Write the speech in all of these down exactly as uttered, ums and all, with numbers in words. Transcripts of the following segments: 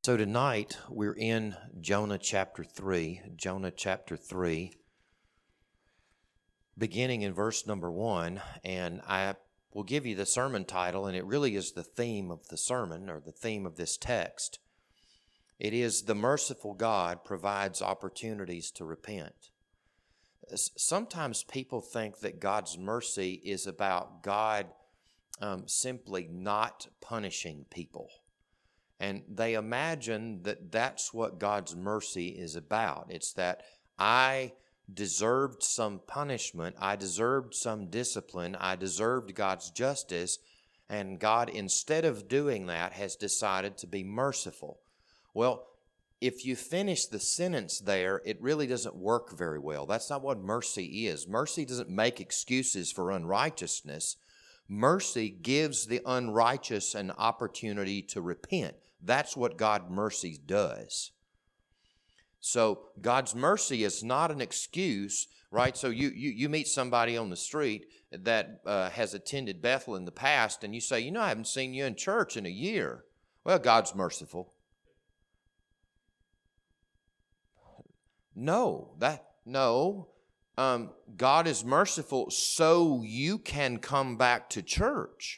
So tonight we're in Jonah chapter three, Jonah chapter three, beginning in verse number one, and I will give you the sermon title, and it really is the theme of the sermon, or the theme of this text. It is, "The Merciful God Provides Opportunities to Repent." Sometimes people think that God's mercy is about God um, simply not punishing people. And they imagine that that's what God's mercy is about. It's that I deserved some punishment, I deserved some discipline, I deserved God's justice, and God, instead of doing that, has decided to be merciful. Well, if you finish the sentence there, it really doesn't work very well. That's not what mercy is. Mercy doesn't make excuses for unrighteousness. Mercy gives the unrighteous an opportunity to repent. That's what God's mercy does. So God's mercy is not an excuse, right? So you you, you meet somebody on the street that uh, has attended Bethel in the past, and you say, you know, I haven't seen you in church in a year. Well, God's merciful. No, that no. Um, God is merciful so you can come back to church.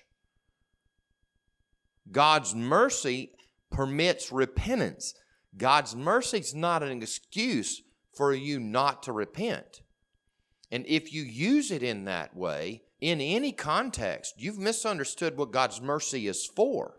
God's mercy permits repentance. God's mercy is not an excuse for you not to repent. And if you use it in that way, in any context, you've misunderstood what God's mercy is for.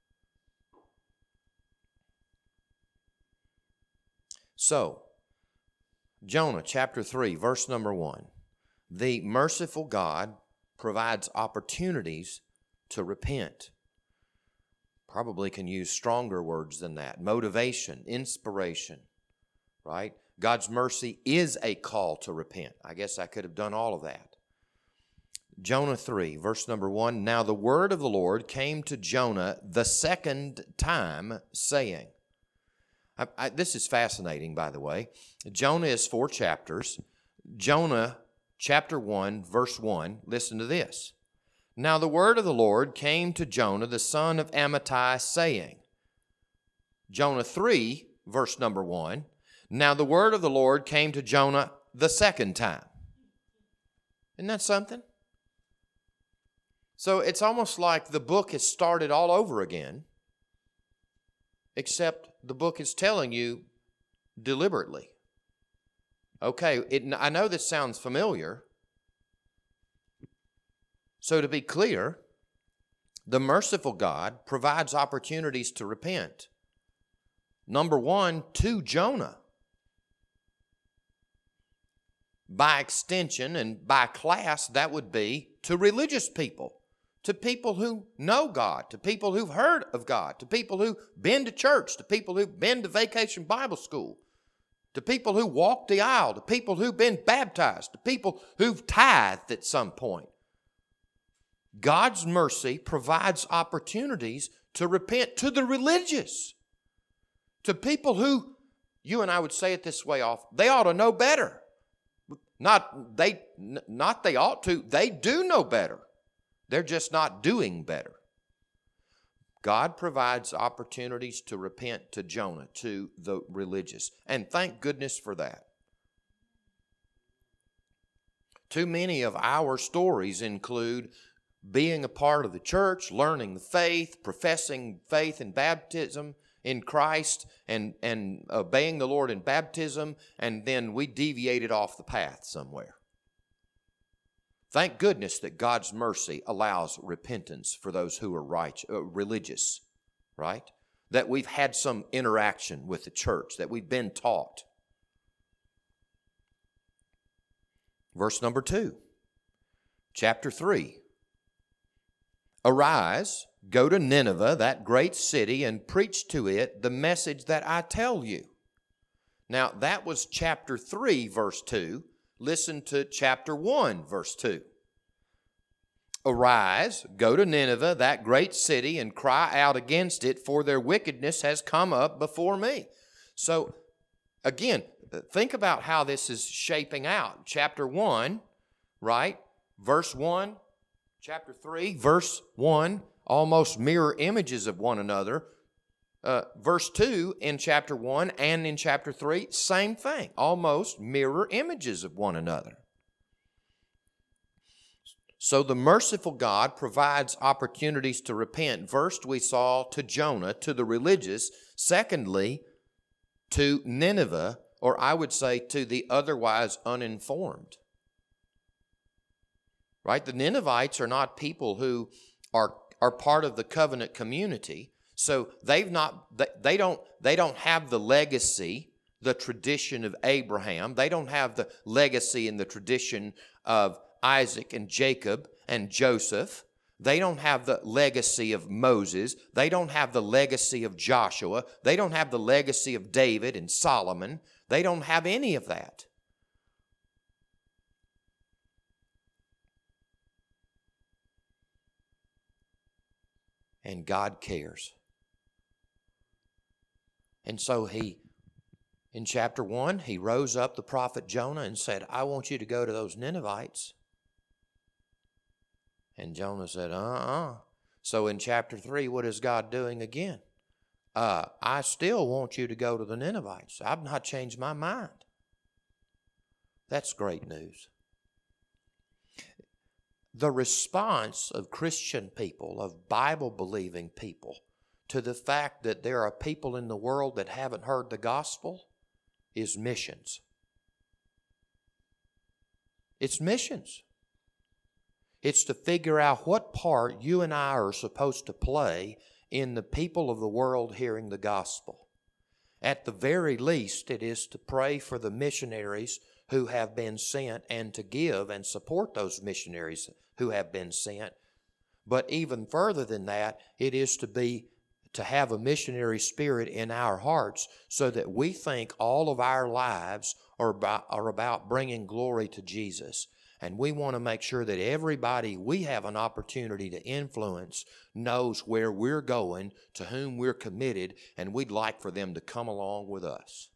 So, Jonah chapter three, verse number one. The merciful God provides opportunities to repent. Probably can use stronger words than that. Motivation, inspiration, right? God's mercy is a call to repent. I guess I could have done all of that. Jonah three, verse number one. Now the word of the Lord came to Jonah the second time, saying, I, I, this is fascinating, by the way. Jonah is four chapters. Jonah chapter one, verse one. Listen to this. Now the word of the Lord came to Jonah, the son of Amittai, saying, Jonah three, verse number one. Now the word of the Lord came to Jonah the second time. Isn't that something? So it's almost like the book has started all over again, except the book is telling you deliberately. Okay, it, I know this sounds familiar. So to be clear, the merciful God provides opportunities to repent. Number one, to Jonah. By extension and by class, that would be to religious people, to people who know God, to people who've heard of God, to people who've been to church, to people who've been to Vacation Bible School, to people who walked the aisle, to people who've been baptized, to people who've tithed at some point. God's mercy provides opportunities to repent to the religious, to people who, you and I would say it this way off, they ought to know better. Not they, not they ought to, they do know better. They're just not doing better. God provides opportunities to repent to Jonah, to the religious, and thank goodness for that. Too many of our stories include being a part of the church, learning the faith, professing faith in baptism in Christ, and, and obeying the Lord in baptism, and then we deviated off the path somewhere. Thank goodness that God's mercy allows repentance for those who are right, uh, religious, right? That we've had some interaction with the church, that we've been taught. Verse number two, chapter three. Arise, go to Nineveh, that great city, and preach to it the message that I tell you. Now, that was chapter three, verse two. Listen to chapter one, verse two. Arise, go to Nineveh, that great city, and cry out against it, for their wickedness has come up before me. So, again, think about how this is shaping out. Chapter one, right? Verse one. Chapter three, verse one, almost mirror images of one another. Uh, verse two in chapter one and in chapter three, same thing, almost mirror images of one another. So the merciful God provides opportunities to repent. First, we saw to Jonah, to the religious. Secondly, to Nineveh, or I would say to the otherwise uninformed. Right? The Ninevites are not people who are, are part of the covenant community. So they've not, they don't, they don't have the legacy, the tradition of Abraham. They don't have the legacy and the tradition of Isaac and Jacob and Joseph. They don't have the legacy of Moses. They don't have the legacy of Joshua. They don't have the legacy of David and Solomon. They don't have any of that. And God cares. And so he, in chapter one, he rose up the prophet Jonah and said, I want you to go to those Ninevites. And Jonah said, uh-uh. So in chapter three, what is God doing again? Uh, I still want you to go to the Ninevites. I've not changed my mind. That's great news. The response of Christian people, of Bible-believing people, to the fact that there are people in the world that haven't heard the gospel is missions. It's missions. It's to figure out what part you and I are supposed to play in the people of the world hearing the gospel. At the very least, it is to pray for the missionaries who have been sent and to give and support those missionaries who have been sent. But even further than that, it is to be to have a missionary spirit in our hearts so that we think all of our lives are about, are about bringing glory to Jesus. And we want to make sure that everybody we have an opportunity to influence knows where we're going, to whom we're committed, and we'd like for them to come along with us.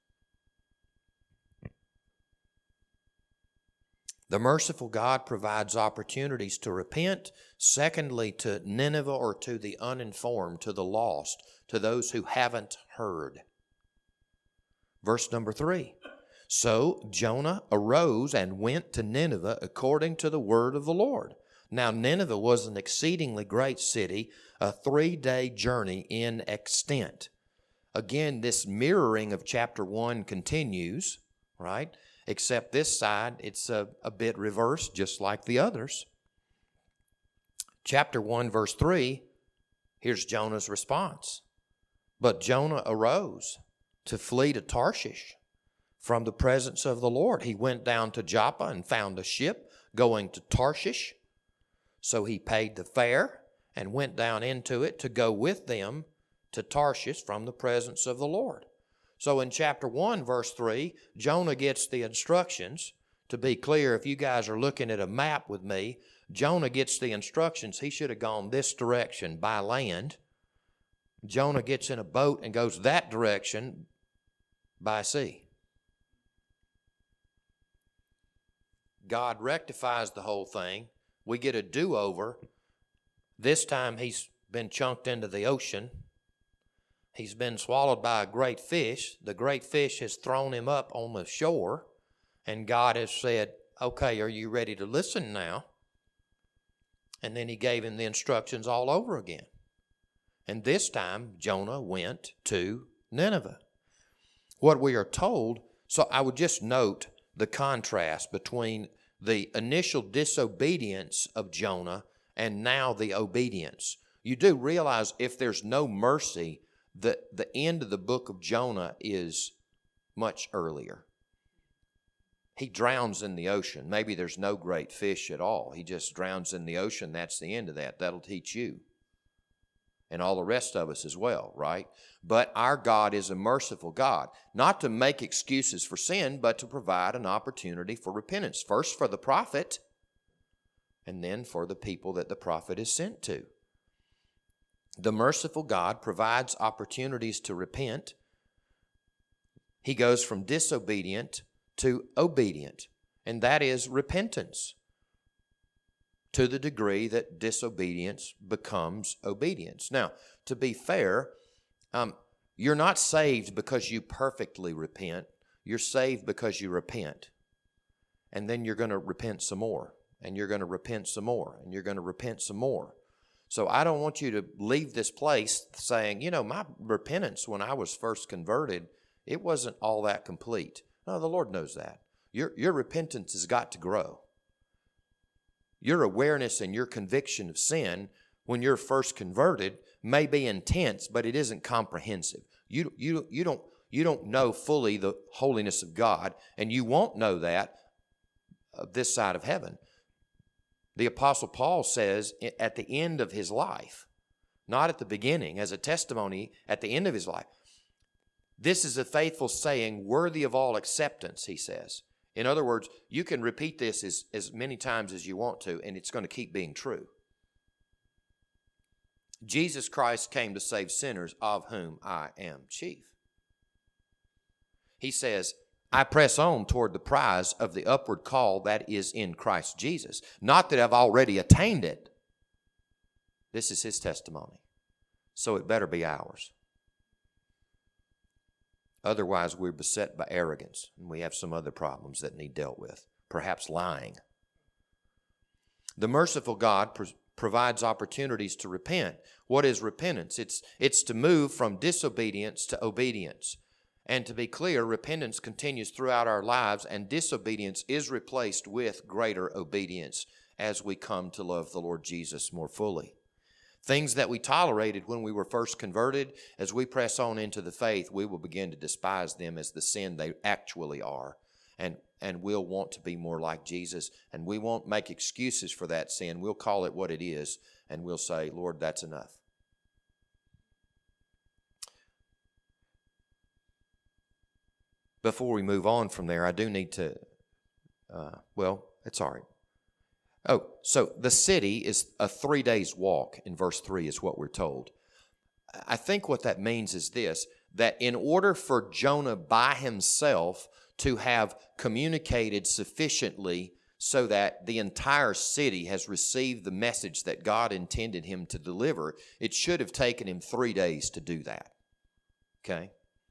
The merciful God provides opportunities to repent. Secondly, to Nineveh, or to the uninformed, to the lost, to those who haven't heard. Verse number three. So Jonah arose and went to Nineveh according to the word of the Lord. Now Nineveh was an exceedingly great city, a three-day journey in extent. Again, this mirroring of chapter one continues, right? Except this side, it's a, a bit reversed, just like the others. Chapter one, verse three, here's Jonah's response. But Jonah arose to flee to Tarshish from the presence of the Lord. He went down to Joppa and found a ship going to Tarshish. So he paid the fare and went down into it to go with them to Tarshish from the presence of the Lord. So in chapter one, verse three, Jonah gets the instructions. To be clear, if you guys are looking at a map with me, Jonah gets the instructions. He should have gone this direction by land. Jonah gets in a boat and goes that direction by sea. God rectifies the whole thing. We get a do-over. This time he's been chunked into the ocean. He's been swallowed by a great fish. The great fish has thrown him up on the shore, and God has said, okay, are you ready to listen now? And then he gave him the instructions all over again. And this time, Jonah went to Nineveh. What we are told, so I would just note the contrast between the initial disobedience of Jonah and now the obedience. You do realize if there's no mercy, the, the end of the book of Jonah is much earlier. He drowns in the ocean. Maybe there's no great fish at all. He just drowns in the ocean. That's the end of that. That'll teach you. And all the rest of us as well, right? But our God is a merciful God, not to make excuses for sin, but to provide an opportunity for repentance. First for the prophet, and then for the people that the prophet is sent to. The merciful God provides opportunities to repent. He goes from disobedient to obedient, and that is repentance, to the degree that disobedience becomes obedience. Now, to be fair, um, You're not saved because you perfectly repent. You're saved because you repent. And then you're going to repent some more. And you're going to repent some more. And you're going to repent some more. So I don't want you to leave this place saying, you know, my repentance when I was first converted, it wasn't all that complete. No, the Lord knows that. Your, your repentance has got to grow. Your awareness and your conviction of sin when you're first converted may be intense, but it isn't comprehensive. You, you, you, don't, you don't know fully the holiness of God, and you won't know that this side of heaven. The Apostle Paul says at the end of his life, not at the beginning, as a testimony at the end of his life, this is a faithful saying, worthy of all acceptance, he says. In other words, you can repeat this as, as many times as you want to, and it's going to keep being true. Jesus Christ came to save sinners, of whom I am chief. He says, I press on toward the prize of the upward call that is in Christ Jesus. Not that I've already attained it. This is his testimony. So it better be ours. Otherwise, we're beset by arrogance, and we have some other problems that need dealt with, perhaps lying. The merciful God pro- provides opportunities to repent. What is repentance? It's, it's to move from disobedience to obedience. And to be clear, repentance continues throughout our lives, and disobedience is replaced with greater obedience as we come to love the Lord Jesus more fully. Things that we tolerated when we were first converted, as we press on into the faith, we will begin to despise them as the sin they actually are. And, and we'll want to be more like Jesus, and we won't make excuses for that sin. We'll call it what it is, and we'll say, Lord, that's enough. Before we move on from there, I do need to, uh, well, it's all right. Oh, so the city is a three days walk in verse three is what we're told. I think what that means is this, that in order for Jonah by himself to have communicated sufficiently so that the entire city has received the message that God intended him to deliver, it should have taken him three days to do that. Okay?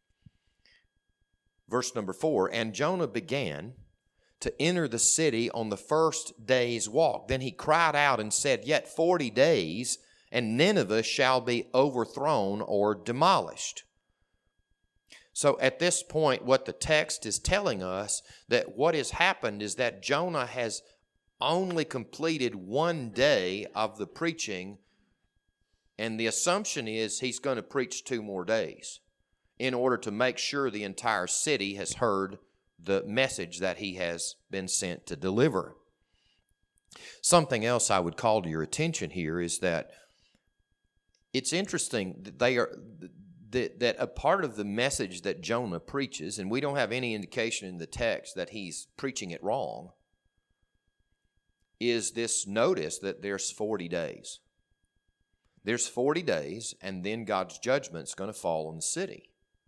Verse number four, and Jonah began to enter the city on the first day's walk. Then he cried out and said, yet forty days, and Nineveh shall be overthrown or demolished. So at this point, what the text is telling us, that what has happened is that Jonah has only completed one day of the preaching, and the assumption is he's going to preach two more days in order to make sure the entire city has heard the message that he has been sent to deliver. Something else I would call to your attention here is that it's interesting that they are that, that a part of the message that Jonah preaches, and we don't have any indication in the text that he's preaching it wrong, is this notice that there's forty days. There's forty days, and then God's judgment's going to fall on the city.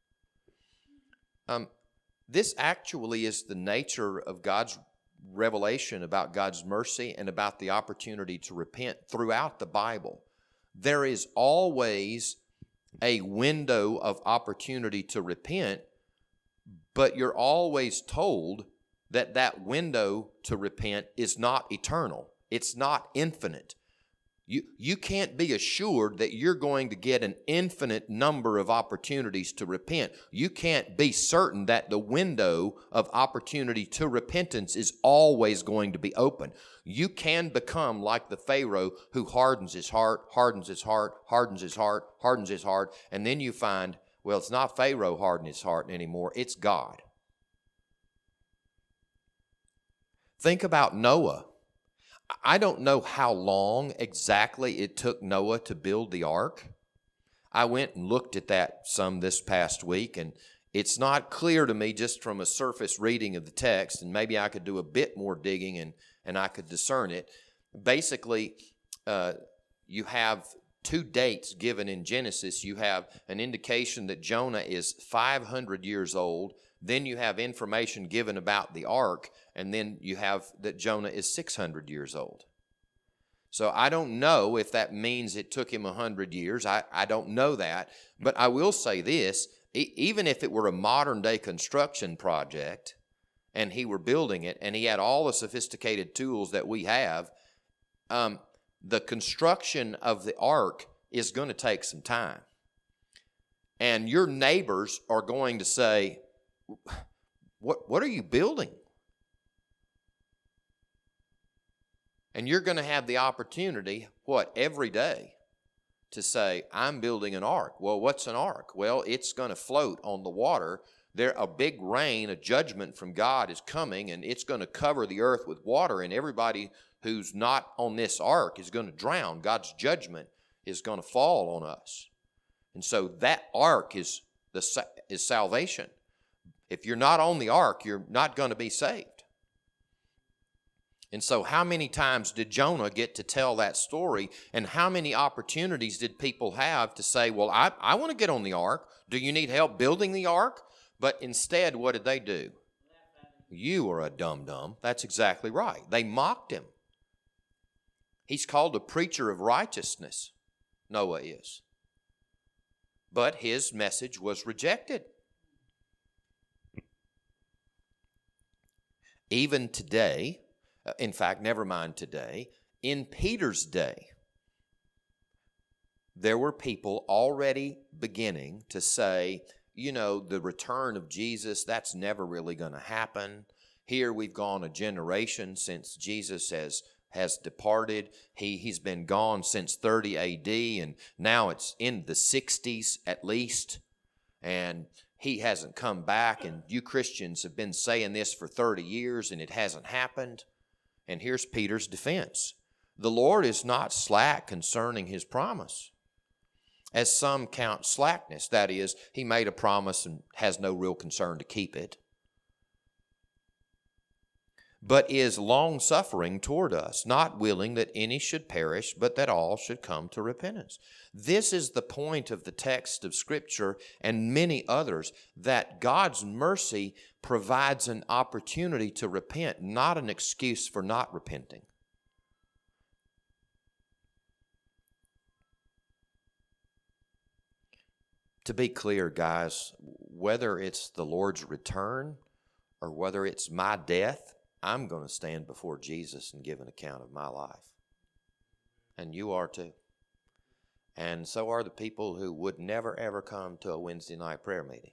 Um, this actually is the nature of God's revelation about God's mercy and about the opportunity to repent throughout the Bible. There is always a window of opportunity to repent, but you're always told that that window to repent is not eternal. It's not infinite. You, you can't be assured that you're going to get an infinite number of opportunities to repent. You can't be certain that the window of opportunity to repentance is always going to be open. You can become like the Pharaoh who hardens his heart, hardens his heart, hardens his heart, hardens his heart, and then you find, well, it's not Pharaoh hardening his heart anymore, it's God. Think about Noah. I don't know how long exactly it took Noah to build the ark. I went and looked at that some this past week, and it's not clear to me just from a surface reading of the text, and maybe I could do a bit more digging and, and I could discern it. Basically, uh, you have two dates given in Genesis. You have an indication that Jonah is five hundred years old. Then you have information given about the ark, and then you have that Jonah is six hundred years old. So I don't know if that means it took him a hundred years. I, I don't know that. But I will say this, e- even if it were a modern day construction project and he were building it and he had all the sophisticated tools that we have, um, the construction of the ark is going to take some time. And your neighbors are going to say, what, what are you building? And you're going to have the opportunity, what, every day to say, I'm building an ark. Well, what's an ark? Well, it's going to float on the water. There, a big rain, a judgment from God is coming, and it's going to cover the earth with water, and everybody who's not on this ark is going to drown. God's judgment is going to fall on us. And so that ark is, the, is salvation. If you're not on the ark, you're not going to be saved. And so how many times did Jonah get to tell that story, and how many opportunities did people have to say, well, I, I want to get on the ark. Do you need help building the ark? But instead, what did they do? You are a dum-dum. That's exactly right. They mocked him. He's called a preacher of righteousness, Noah is. But his message was rejected. Even today, in fact, never mind today, in Peter's day, there were people already beginning to say, you know, the return of Jesus, that's never really going to happen. Here we've gone a generation since Jesus has, has departed. He, he's been gone since thirty A D, and now it's in the sixties at least, and he hasn't come back, and you Christians have been saying this for thirty years, and it hasn't happened. And here's Peter's defense. The Lord is not slack concerning his promise, as some count slackness. That is, he made a promise and has no real concern to keep it, but is long-suffering toward us, not willing that any should perish, but that all should come to repentance. This is the point of the text of Scripture and many others, that God's mercy provides an opportunity to repent, not an excuse for not repenting. To be clear, guys, whether it's the Lord's return or whether it's my death, I'm going to stand before Jesus and give an account of my life. And you are too. And so are the people who would never, ever come to a Wednesday night prayer meeting.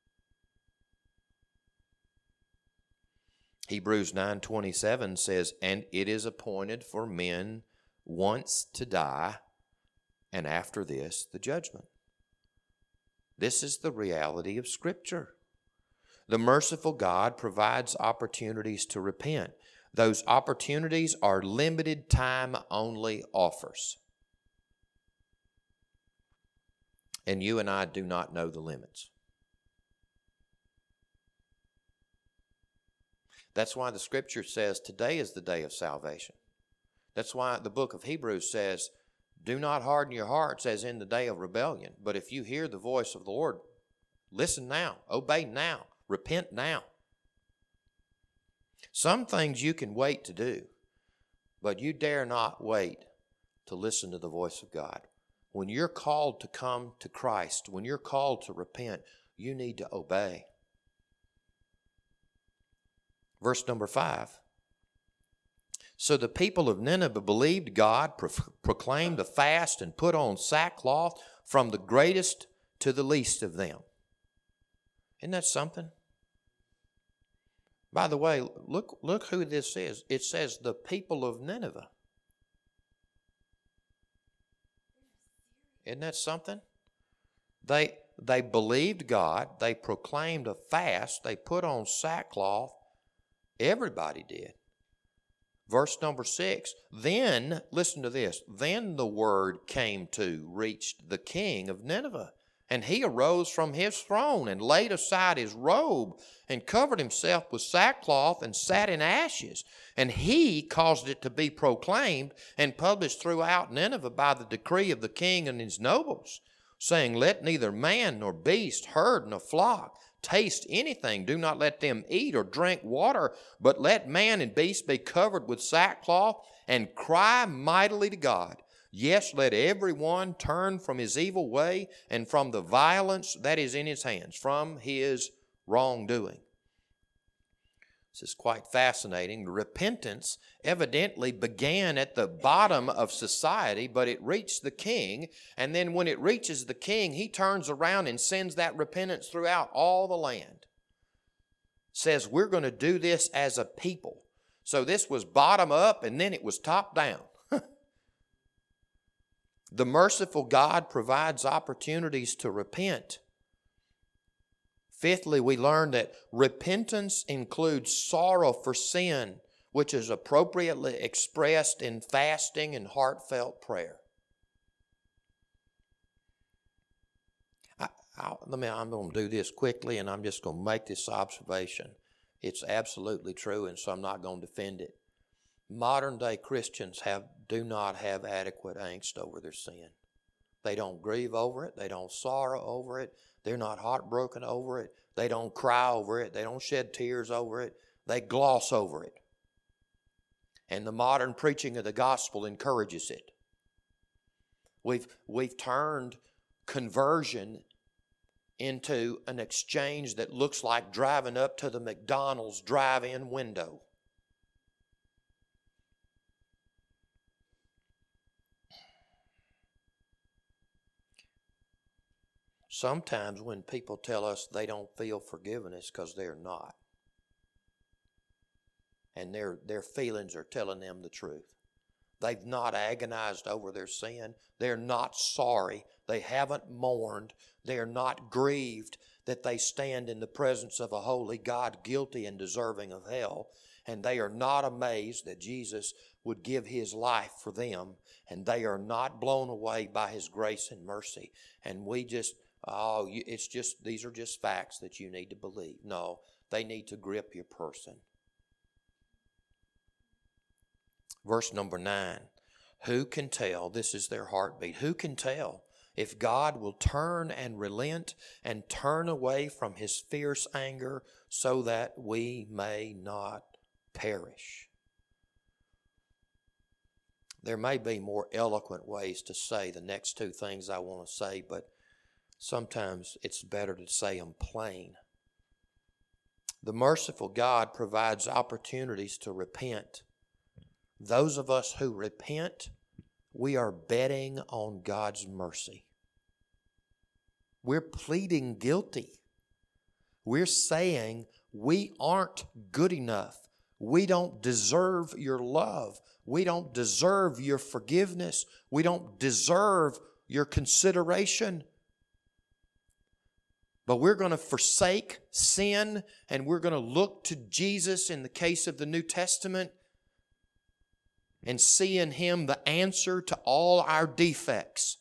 Hebrews nine twenty-seven says, and it is appointed for men once to die, and after this, the judgment. This is the reality of Scripture. The merciful God provides opportunities to repent. Those opportunities are limited time only offers. And you and I do not know the limits. That's why the Scripture says today is the day of salvation. That's why the book of Hebrews says, do not harden your hearts as in the day of rebellion. But if you hear the voice of the Lord, listen now, obey now. Repent now. Some things you can wait to do, but you dare not wait to listen to the voice of God. When you're called to come to Christ, when you're called to repent, you need to obey. Verse number five. So the people of Nineveh believed God, pro- proclaimed a fast, and put on sackcloth from the greatest to the least of them. Isn't that something? By the way, look, look who this is. It says the people of Nineveh. Isn't that something? They, they believed God. They proclaimed a fast. They put on sackcloth. Everybody did. Verse number six. Then, listen to this. Then the word came to, reached the king of Nineveh. And he arose from his throne and laid aside his robe and covered himself with sackcloth and sat in ashes. And he caused it to be proclaimed and published throughout Nineveh by the decree of the king and his nobles, saying, let neither man nor beast, herd nor flock taste anything. Do not let them eat or drink water, but let man and beast be covered with sackcloth and cry mightily to God. Yes, let everyone turn from his evil way and from the violence that is in his hands, from his wrongdoing. This is quite fascinating. Repentance evidently began at the bottom of society, but it reached the king. And then when it reaches the king, he turns around and sends that repentance throughout all the land. Says, we're going to do this as a people. So this was bottom up and then it was top down. The merciful God provides opportunities to repent. Fifthly, we learn that repentance includes sorrow for sin, which is appropriately expressed in fasting and heartfelt prayer. I, I, let me, I'm going to do this quickly, and I'm just going to make this observation. It's absolutely true, and so I'm not going to defend it. Modern-day Christians have do not have adequate angst over their sin. They don't grieve over it. They don't sorrow over it. They're not heartbroken over it. They don't cry over it. They don't shed tears over it. They gloss over it. And the modern preaching of the gospel encourages it. We've, we've turned conversion into an exchange that looks like driving up to the McDonald's drive-in window. Sometimes when people tell us they don't feel forgiven, it's because they're not. And their, their feelings are telling them the truth. They've not agonized over their sin. They're not sorry. They haven't mourned. They're not grieved that they stand in the presence of a holy God, guilty and deserving of hell. And they are not amazed that Jesus would give his life for them. And they are not blown away by his grace and mercy. And we just... Oh, it's just, these are just facts that you need to believe. No, they need to grip your person. Verse number nine. Who can tell, this is their heartbeat, who can tell if God will turn and relent and turn away from his fierce anger so that we may not perish? There may be more eloquent ways to say the next two things I want to say, but sometimes it's better to say them plain. The merciful God provides opportunities to repent. Those of us who repent, we are betting on God's mercy. We're pleading guilty. We're saying we aren't good enough. We don't deserve your love. We don't deserve your forgiveness. We don't deserve your consideration. But we're going to forsake sin and we're going to look to Jesus in the case of the New Testament and see in him the answer to all our defects.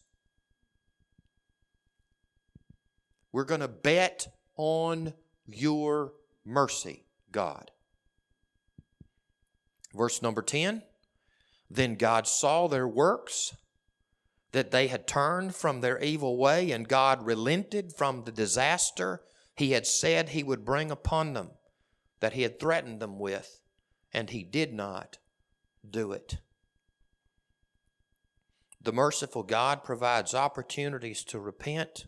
We're going to bet on your mercy, God. Verse number ten. Then God saw their works, that they had turned from their evil way, and God relented from the disaster he had said he would bring upon them, that he had threatened them with, and he did not do it. The merciful God provides opportunities to repent.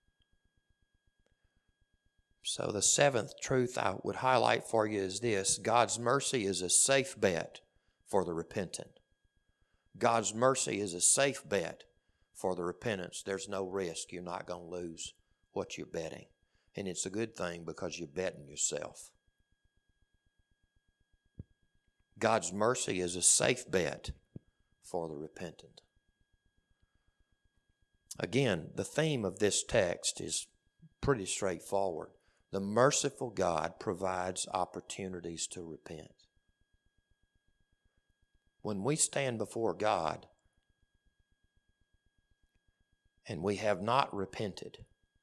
So the seventh truth I would highlight for you is this: God's mercy is a safe bet for the repentant. God's mercy is a safe bet for the repentance. There's no risk. You're not going to lose what you're betting. And it's a good thing because you're betting yourself. God's mercy is a safe bet for the repentant. Again, the theme of this text is pretty straightforward. The merciful God provides opportunities to repent. When we stand before God and we have not repented,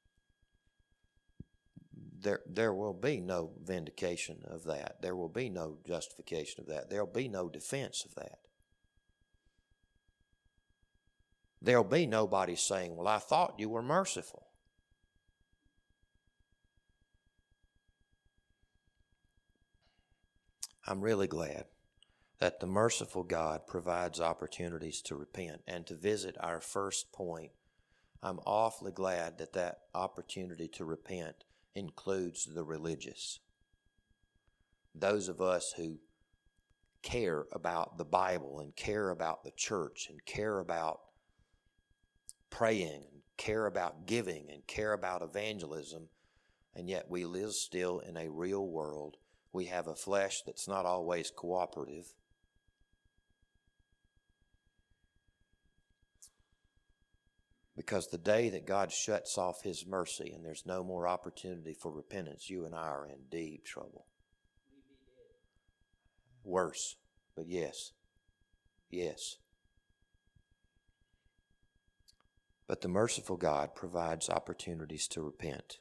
there, there will be no vindication of that. There will be no justification of that. There will be no defense of that. There will be nobody saying, well, I thought you were merciful. I'm really glad that the merciful God provides opportunities to repent. And to visit our first point, I'm awfully glad that that opportunity to repent includes the religious. Those of us who care about the Bible and care about the church and care about praying and care about giving and care about evangelism, and yet we live still in a real world. We have a flesh that's not always cooperative. Because the day that God shuts off His mercy and there's no more opportunity for repentance, you and I are in deep trouble. Worse, but yes, yes. But the merciful God provides opportunities to repent.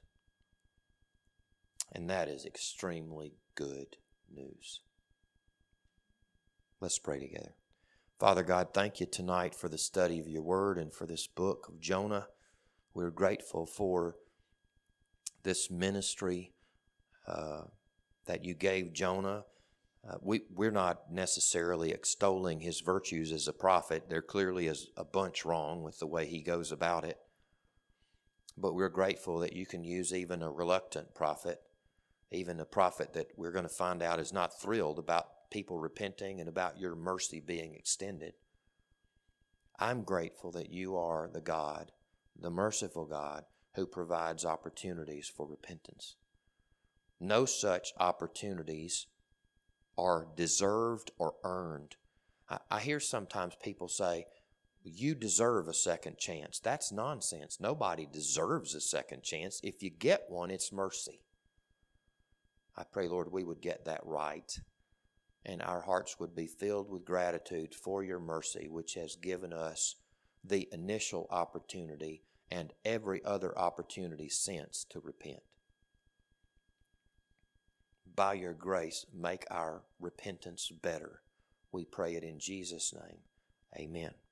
And that is extremely good news. Let's pray together. Father God, thank you tonight for the study of your word and for this book of Jonah. We're grateful for this ministry uh, that you gave Jonah. Uh, we, we're not necessarily extolling his virtues as a prophet. There clearly is a bunch wrong with the way he goes about it. But we're grateful that you can use even a reluctant prophet, even a prophet that we're going to find out is not thrilled about people repenting and about your mercy being extended. I'm grateful that you are the God, the merciful God, who provides opportunities for repentance. No such opportunities are deserved or earned. I, I hear sometimes people say, you deserve a second chance. That's nonsense. Nobody deserves a second chance. If you get one, it's mercy. I pray, Lord, we would get that right, and our hearts would be filled with gratitude for your mercy, which has given us the initial opportunity and every other opportunity since to repent. By your grace, make our repentance better. We pray it in Jesus' name. Amen.